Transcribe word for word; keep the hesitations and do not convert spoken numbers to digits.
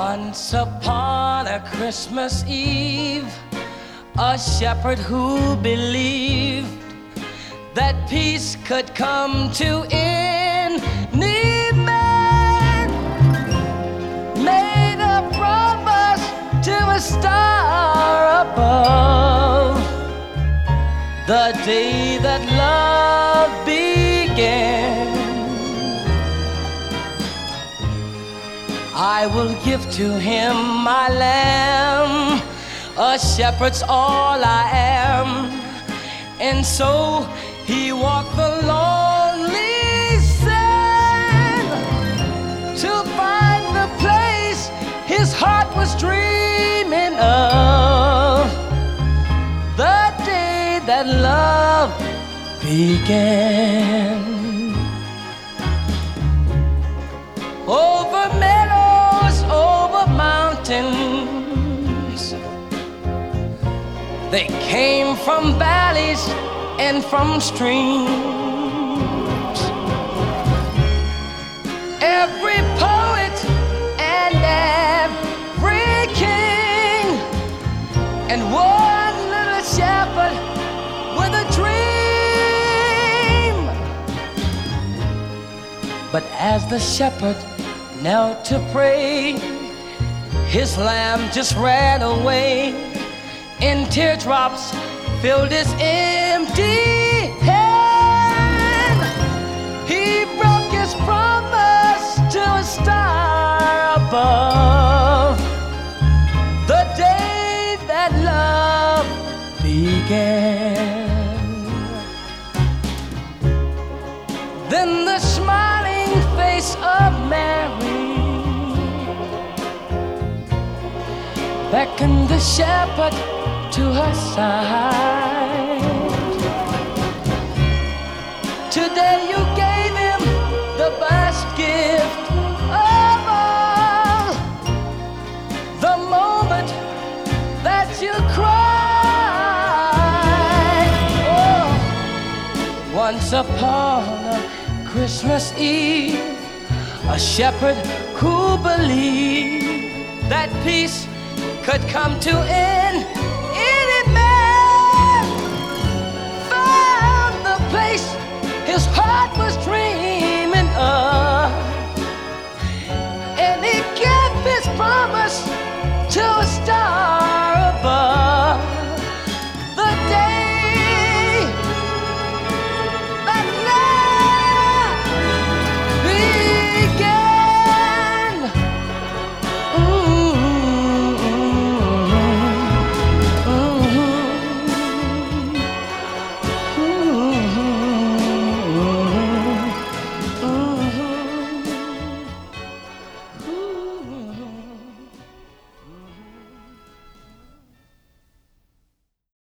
Once upon a Christmas Eve, a shepherd who believed that peace could come to any man made a promise to a star above the day that love began. I will give to him my lamb, a shepherd's all I am. And so he walked the lonely sand to find the place his heart was dreaming of, the day that love began. Over meadows, over mountains, they came from valleys and from streams. Every poet and every king, and one little shepherd with a dream. But as the shepherd knelt to pray, his lamb just ran away, and teardrops filled his empty hand. He broke his promise to a star above, the day that love began. Then the smiling face of Mary beckoned the shepherd to her side. Today you gave him the best gift of all, the moment that you cried. Oh, once upon a Christmas Eve, a shepherd who believed that peace could come to end. Any man found the place his heart was dreaming of, and he kept his promise to a star